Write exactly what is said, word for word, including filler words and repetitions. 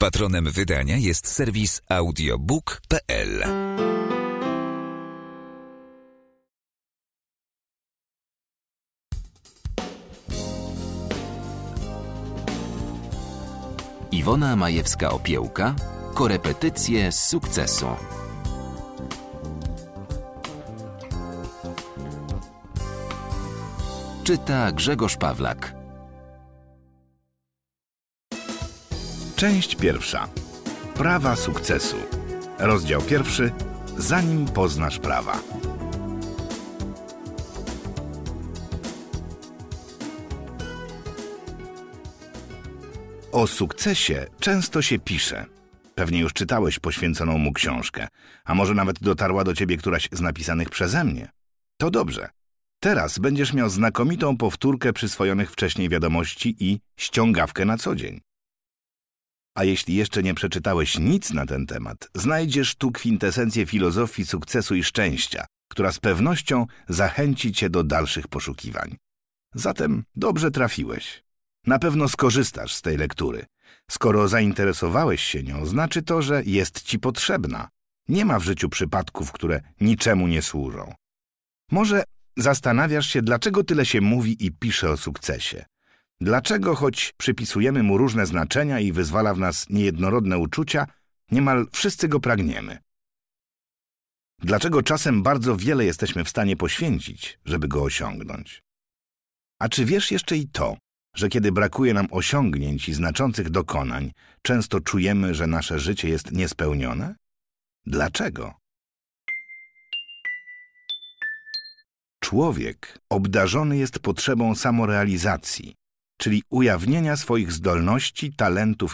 Patronem wydania jest serwis audiobook kropka p l. Iwona Majewska-Opiełka. Korepetycje z sukcesu. Czyta Grzegorz Pawlak. Część pierwsza. Prawa sukcesu. Rozdział pierwszy. Zanim poznasz prawa. O sukcesie często się pisze. Pewnie już czytałeś poświęconą mu książkę, a może nawet dotarła do ciebie któraś z napisanych przeze mnie. To dobrze. Teraz będziesz miał znakomitą powtórkę przyswojonych wcześniej wiadomości i ściągawkę na co dzień. A jeśli jeszcze nie przeczytałeś nic na ten temat, znajdziesz tu kwintesencję filozofii sukcesu i szczęścia, która z pewnością zachęci cię do dalszych poszukiwań. Zatem dobrze trafiłeś. Na pewno skorzystasz z tej lektury. Skoro zainteresowałeś się nią, znaczy to, że jest ci potrzebna. Nie ma w życiu przypadków, które niczemu nie służą. Może zastanawiasz się, dlaczego tyle się mówi i pisze o sukcesie. Dlaczego, choć przypisujemy mu różne znaczenia i wyzwala w nas niejednorodne uczucia, niemal wszyscy go pragniemy? Dlaczego czasem bardzo wiele jesteśmy w stanie poświęcić, żeby go osiągnąć? A czy wiesz jeszcze i to, że kiedy brakuje nam osiągnięć i znaczących dokonań, często czujemy, że nasze życie jest niespełnione? Dlaczego? Człowiek obdarzony jest potrzebą samorealizacji, czyli ujawnienia swoich zdolności, talentów